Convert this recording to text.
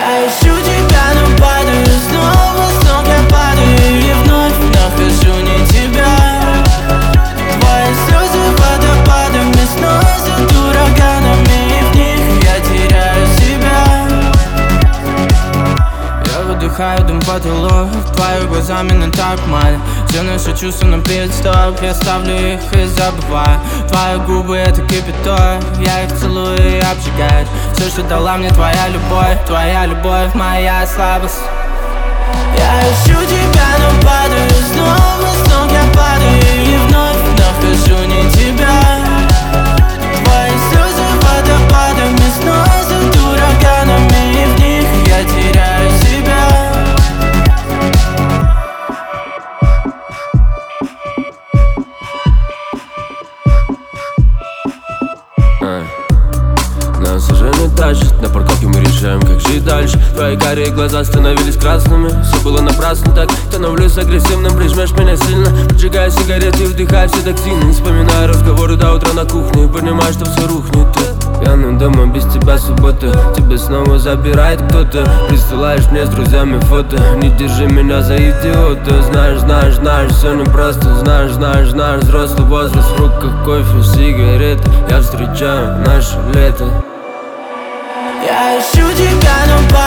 Я ищу тебя, но падаю снова с ног, я падаю и вновь нахожу не тебя. Твои слезы водопадами сносят ураганами, и в них я теряю себя. Я выдыхаю дым в потолок, твои глаза меня так манят. Все наши чувства на пит-стоп, я ставлю их и забываю. Твои губы это кипяток, я их целую и обжигаю. Все, что дала мне твоя любовь, моя слабость. Я ищу тебя, но падаю снова с ног, я падаю и вновь нахожу не тебя. Твои слезы водопадами сносят ураганами, и в них я теряю себя. Нас уже не тащит, на парковке мы решаем, как жить дальше. Твои карие глаза становились красными, все было напрасно так. Становлюсь агрессивным, прижмешь меня сильно. Поджигаю сигареты и вдыхаю все токсины. Вспоминаю разговоры до утра на кухне, понимаю, что все рухнет. Ты пьяным дома, без тебя суббота. Тебя снова забирает кто-то. Присылаешь мне с друзьями фото. Не держи меня за идиота. Знаешь, все непросто. Знаешь, взрослый возраст. В руках кофе, сигареты. Я встречаю наше лето. Я ищу тебя, но